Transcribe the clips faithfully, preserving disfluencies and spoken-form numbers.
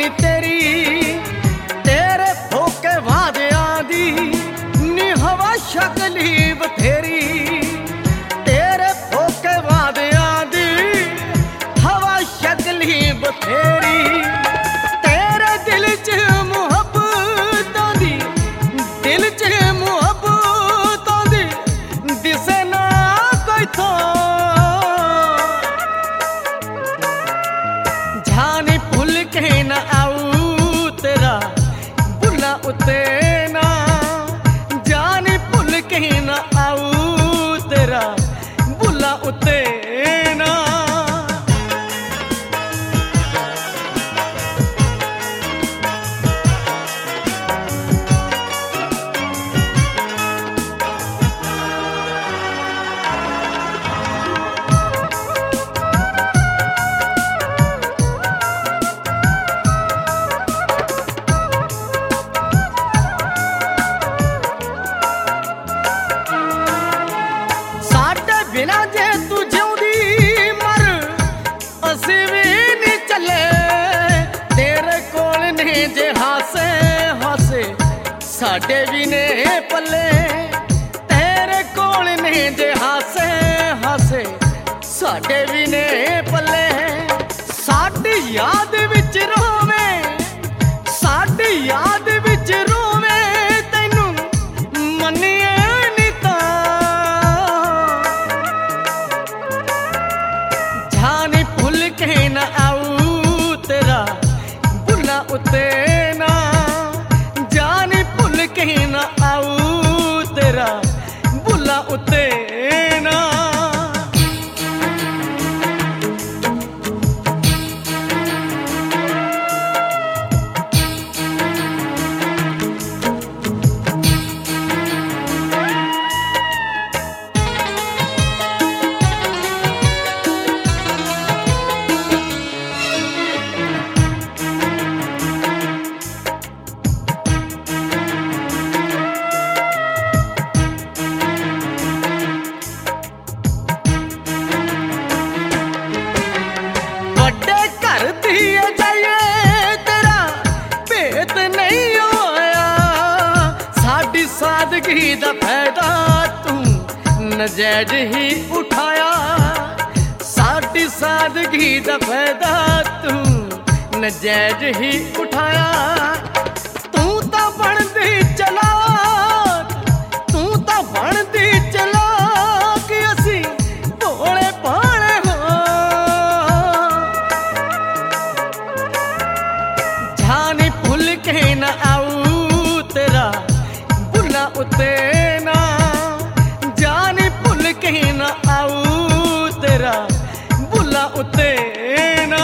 नी तेरी तेरे फोके वादियां दी नी हवा शकली बथेरी तेरे फोके वादियां दी हवा शकली बथेरी तेरे दिल च मुहब्बतां दी दिल च मुहब्बतां दी दिसे ना कोई थो जाने भुल के ना आऊ तेरा बुला उते ना जाने भुल के ना आऊ तेरा बुला उते ना बिना जे तू जिउंदी मर असी भी नहीं चले तेरे कोल ने जे हासे हासे साडे भी ने पले तेरे कोल ने जे हासे हासे साडे भी ने पले साडी याद विच रोवे साडी याद विच रोवे तैनू मन्निए के ना आऊ तेरा बुला उते ना जाने भुल के ना आऊ तेरा बुला उते ना सादगी दा फायदा तू नजैज ही उठाया साडी सादगी दा फायदा तू नजैज ही उठाया तू तां बनदी चला तू तां बनदी चला कि असी भोले भाले हो जाने भुल के ना आऊ तेरा बुला उते ना जाने भुल के ना आऊ तेरा बुला उते ना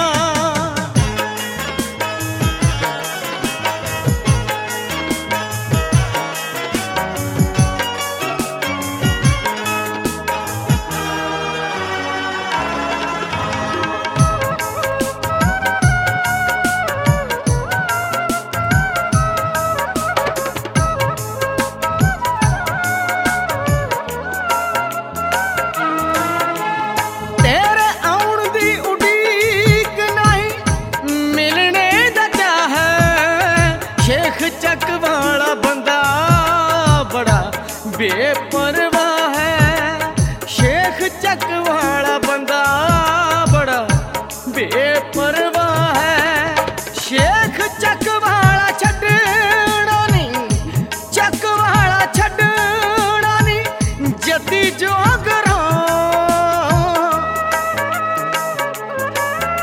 चक वाला बंदा बड़ा बेपरवाह है शेख चक वाला बंदा बड़ा बेपरवाह है शेख चक वाला छड्डना नहीं चक वाला छड्डना नहीं जदी जोगरा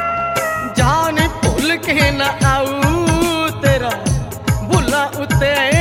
जाने भुल के ना आऊ तेरा बुला उते